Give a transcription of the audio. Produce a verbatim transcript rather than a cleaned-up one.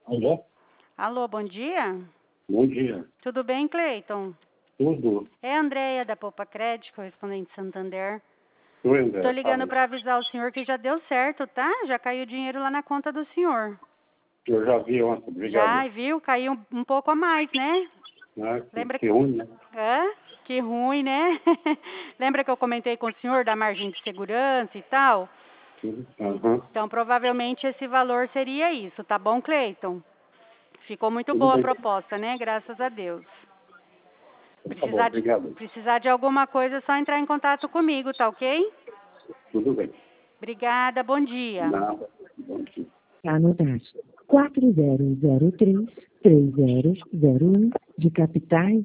Alô? Alô, bom dia. Bom dia. Tudo bem, Cleiton? Tudo. É a Andréia da Poupa Crédito, correspondente Santander. Oi, André. Tô ligando Fala. para avisar o senhor que já deu certo, tá? Já caiu o dinheiro lá na conta do senhor. Eu já vi ontem, obrigado. Já, viu? Caiu um, um pouco a mais, né? Ah, que, Lembra que ruim, né? Hã? Que ruim, né? Lembra que eu comentei com o senhor da margem de segurança e tal? Uhum. Então, provavelmente esse valor seria isso, tá bom, Cleiton? Ficou muito Tudo boa a bem. proposta, né? Graças a Deus. Tá bom, Precisar de, obrigado. precisar de alguma coisa, é só entrar em contato comigo, tá ok? Tudo bem. Obrigada, bom dia. Nada. Bom dia. Anotar quatro zero zero três três zero zero um de capitais